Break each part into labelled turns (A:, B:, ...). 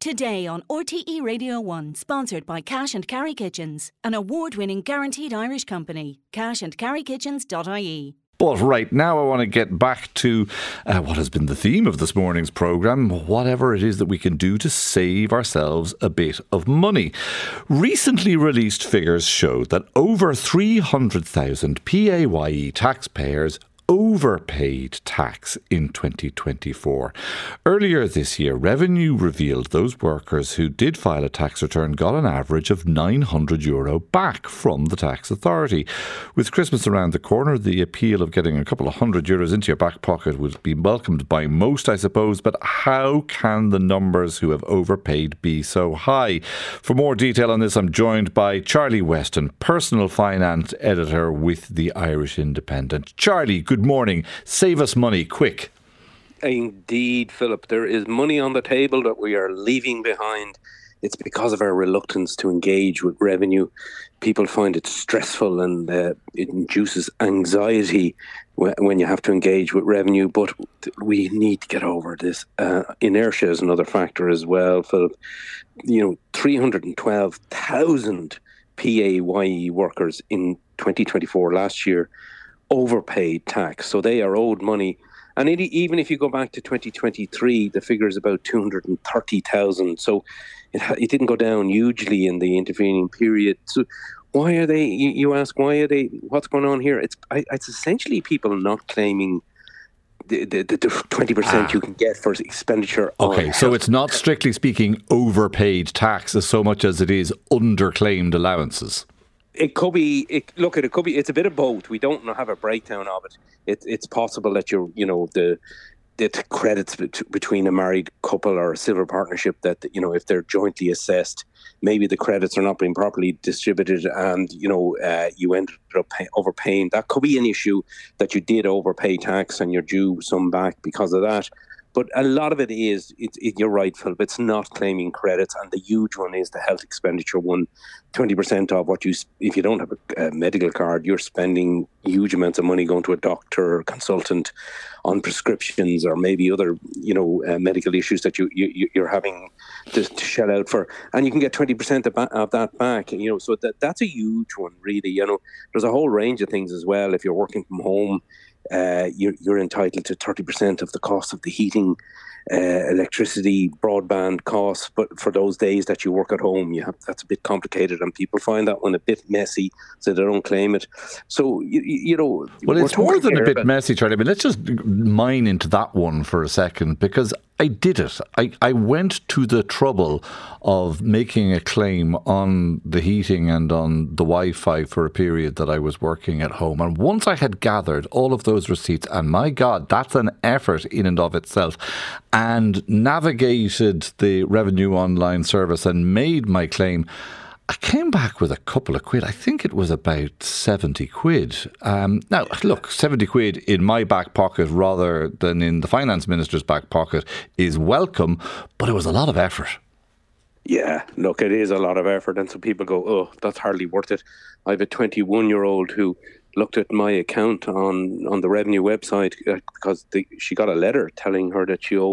A: Today on RTE Radio 1, sponsored by Cash and Carry Kitchens, an award-winning guaranteed Irish company. cashandcarrykitchens.ie.
B: But right now I want to get back to what has been the theme of this morning's programme, whatever it is that we can do to save ourselves a bit of money. Recently released figures show that over 300,000 PAYE taxpayers overpaid tax in 2024. Earlier this year, Revenue revealed those workers who did file a tax return got an average of €900 back from the tax authority. With Christmas around the corner, the appeal of getting a couple of €100 into your back pocket would be welcomed by most, I suppose, but how can the numbers who have overpaid be so high? For more detail on this, I'm joined by Charlie Weston, personal finance editor with the Irish Independent. Charlie, good morning. Save us money, quick.
C: Indeed, Philip. There is money on the table that we are leaving behind. It's because of our reluctance to engage with Revenue. People find it stressful and it induces anxiety when you have to engage with Revenue. But we need to get over this. Inertia is another factor as well, Philip. 312,000 PAYE workers in 2024 last year overpaid tax, so they are owed money. And even if you go back to 2023, the figure is about 230,000. So it didn't go down hugely in the intervening period. So why are they? You ask, why are they? What's going on here? It's essentially people not claiming the 20% you can get for expenditure.
B: Okay, so it's not strictly speaking overpaid tax as so much as it is underclaimed allowances.
C: It could be. It's a bit of both. We don't have a breakdown of it. It's possible that the credits between a married couple or a civil partnership that if they're jointly assessed, maybe the credits are not being properly distributed, and you ended up overpaying. That could be an issue, that you did overpay tax and you're due some back because of that. But a lot of it is, you're right, Philip, it's not claiming credits. And the huge one is the health expenditure one. 20% of what if you don't have a medical card, you're spending huge amounts of money going to a doctor or consultant on prescriptions or maybe other, medical issues that you're having to shell out for. And you can get 20% of that back. So that's a huge one, really. There's a whole range of things as well. If you're working from home, you're entitled to 30% of the cost of the heating, electricity, broadband costs. But for those days that you work at home, that's a bit complicated, and people find that one a bit messy, so they don't claim it. So
B: well, it's more than a bit messy, Charlie. But let's just mine into that one for a second, because I did it. I went to the trouble of making a claim on the heating and on the Wi-Fi for a period that I was working at home. And once I had gathered all of those receipts, and my God, that's an effort in and of itself, and navigated the Revenue online service and made my claim, I came back with a couple of quid. I think it was about 70 quid. Now, look, 70 quid in my back pocket rather than in the finance minister's back pocket is welcome, but it was a lot of effort.
C: Yeah, look, it is a lot of effort. And some people go, oh, that's hardly worth it. I have a 21-year-old who looked at my account on the Revenue website because she got a letter telling her that she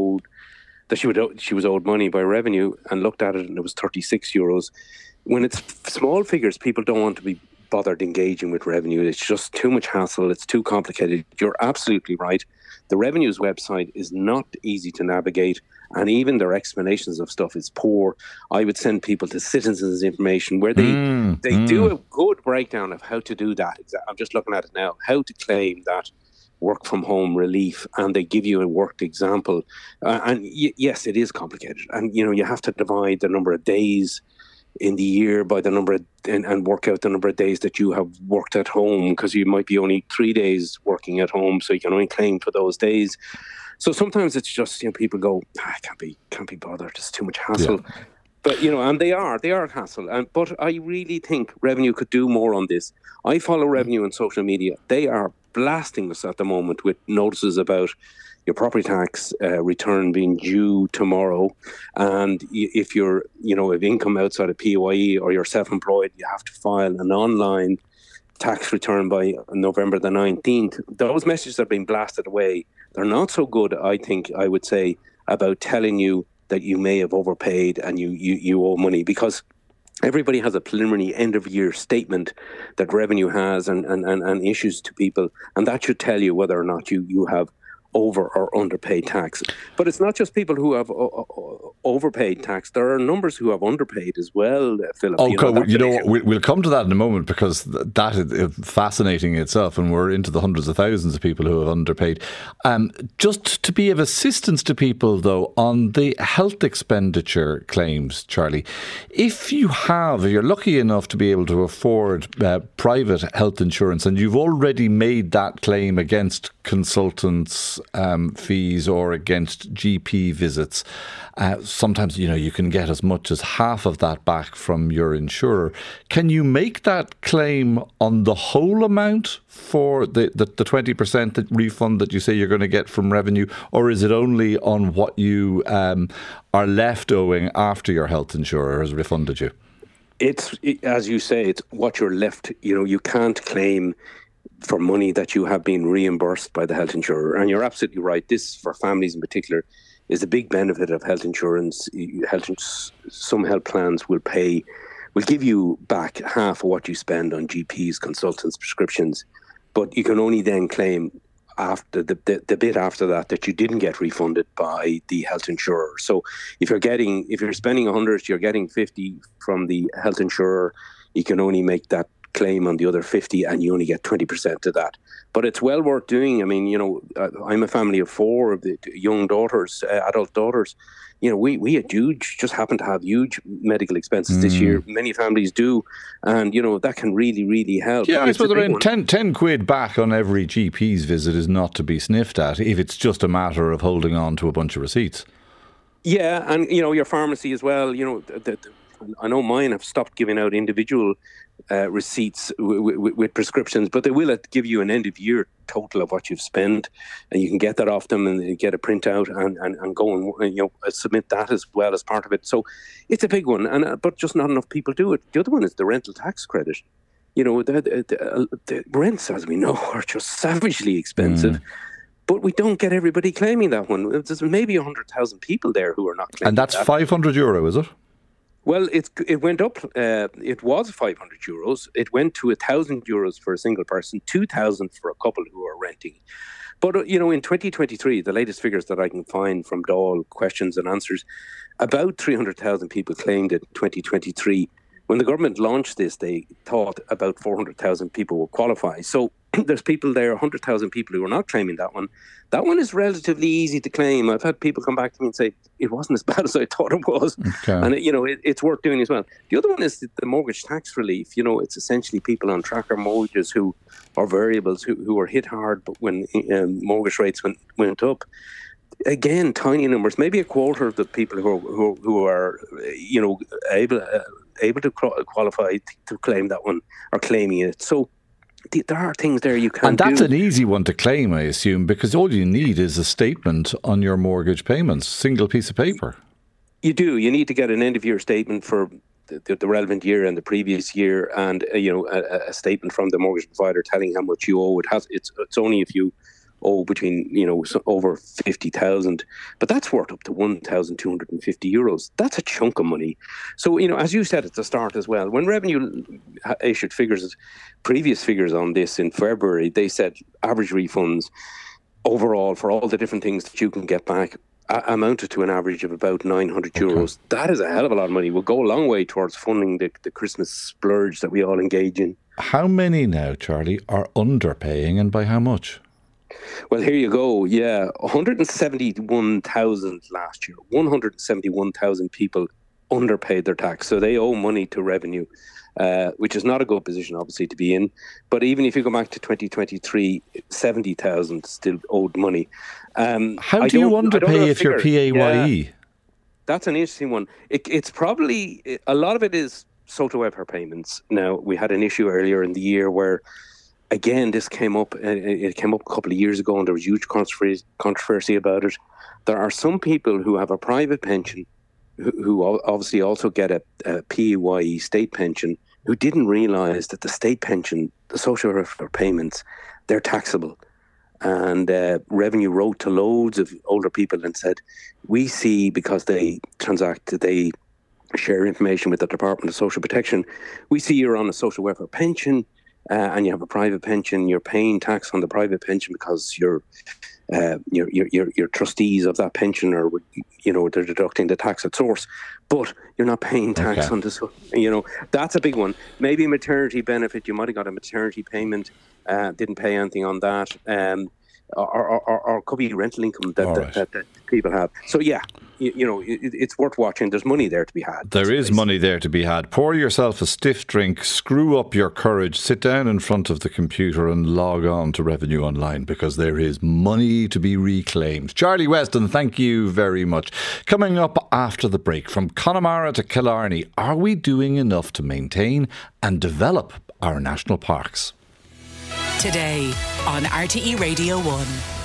C: was owed money by Revenue, and looked at it and it was €36. When it's small figures, people don't want to be bothered engaging with Revenue. It's just too much hassle. It's too complicated. You're absolutely right. The Revenue's website is not easy to navigate, and even their explanations of stuff is poor. I would send people to Citizens Information, where they do a good breakdown of how to do that. I'm just looking at it now, how to claim that work from home relief, and they give you a worked example. Yes, it is complicated, and you have to divide the number of days in the year by the number of, and work out the number of days that you have worked at home, because you might be only 3 days working at home, so you can only claim for those days. So sometimes it's just, people go, I can't be bothered, it's too much hassle. Yeah. But, and they are hassle. But I really think Revenue could do more on this. I follow Revenue on social media. They are blasting us at the moment with notices about your property tax return being due tomorrow. And if you're, of income outside of PAYE or you're self-employed, you have to file an online tax return by November the 19th. Those messages are being blasted away. They're not so good, I would say, about telling you that you may have overpaid and you owe money, because everybody has a preliminary end-of-year statement that revenue has and issues to people, and that should tell you whether or not you have over or underpaid tax. But it's not just people who have overpaid tax. There are numbers who have underpaid as well, Philip.
B: We'll come to that in a moment, because that is fascinating itself, and we're into the hundreds of thousands of people who have underpaid. Just to be of assistance to people, though, on the health expenditure claims, Charlie, if you're lucky enough to be able to afford private health insurance, and you've already made that claim against consultants' fees or against GP visits, sometimes you can get as much as half of that back from your insurer. Can you make that claim on the whole amount for the 20% refund that you say you're going to get from revenue, or is it only on what you are left owing after your health insurer has refunded you?
C: As you say, it's what you're left. You can't claim for money that you have been reimbursed by the health insurer. And you're absolutely right. This, for families in particular, is the big benefit of health insurance. Some health plans will give you back half of what you spend on GPs, consultants, prescriptions, but you can only then claim after the bit after that you didn't get refunded by the health insurer. So if you're spending 100, you're getting 50 from the health insurer, you can only make that claim on the other 50, and you only get 20% of that. But it's well worth doing. I mean, I'm a family of 4 of the young daughters, adult daughters. We had just happened to have huge medical expenses this year. Many families do, and that can really, really help.
B: Yeah, I suppose around 10 quid back on every GP's visit is not to be sniffed at if it's just a matter of holding on to a bunch of receipts.
C: Yeah, and your pharmacy as well. I know mine have stopped giving out individual receipts with prescriptions, but they will give you an end-of-year total of what you've spent, and you can get that off them and get a printout and go and submit that as well as part of it. So it's a big one, but just not enough people do it. The other one is the rental tax credit. The rents, as we know, are just savagely expensive. But we don't get everybody claiming that one. There's maybe 100,000 people there who are not claiming that.
B: And that's €500, is it?
C: Well, it went up. It was €500. It went to €1,000 for a single person, 2,000 for a couple who are renting. But, in 2023, the latest figures that I can find from Dáil Questions and Answers, about 300,000 people claimed it in 2023. When the government launched this, they thought about 400,000 people would qualify. So there's people there, 100,000 people who are not claiming that one. That one is relatively easy to claim. I've had people come back to me and say, it wasn't as bad as I thought it was. Okay. And, it's worth doing as well. The other one is the mortgage tax relief. It's essentially people on tracker mortgages who are variables who were hit hard but when mortgage rates went up. Again, tiny numbers, maybe a quarter of the people who are able to qualify to claim that one are claiming it. So there are things there you can do.
B: And that's an easy one to claim, I assume, because all you need is a statement on your mortgage payments, single piece of paper.
C: You do. You need to get an end-of-year statement for the relevant year and the previous year, and a statement from the mortgage provider telling how much you owe. It's only if you owe between over 50,000, but that's worth up to €1,250. That's a chunk of money. So as you said at the start as well, when Revenue issued previous figures on this in February, they said average refunds overall for all the different things that you can get back amounted to an average of about €900. Okay. That is a hell of a lot of money. Will go a long way towards funding the Christmas splurge that we all engage in.
B: How many now, Charlie, are underpaying, and by how much?
C: Well, here you go. Yeah, 171,000 last year. 171,000 people underpaid their tax. So they owe money to Revenue, which is not a good position, obviously, to be in. But even if you go back to 2023, 70,000 still owed money.
B: How do you underpay if you're PAYE?
C: Yeah, that's an interesting one. It's probably, a lot of it is SOTA welfare payments. Now, we had an issue earlier in the year where, again, this came up. It came up a couple of years ago, and there was huge controversy about it. There are some people who have a private pension, who obviously also get a PAYE state pension, who didn't realise that the state pension, the social welfare payments, they're taxable. And Revenue wrote to loads of older people and said, we see, because they share information with the Department of Social Protection, we see you're on a social welfare pension and you have a private pension. You're paying tax on the private pension because you're trustees of that pension, or they're deducting the tax at source, but you're not paying tax on this. That's a big one. Maybe maternity benefit. You might have got a maternity payment, didn't pay anything on that, or could be rental income that people have. So yeah, it's worth watching. There's money there to be had.
B: There is money there to be had. Pour yourself a stiff drink, screw up your courage, sit down in front of the computer and log on to Revenue Online, because there is money to be reclaimed. Charlie Weston, thank you very much. Coming up after the break, from Connemara to Killarney, are we doing enough to maintain and develop our national parks?
D: Today on RTE Radio 1.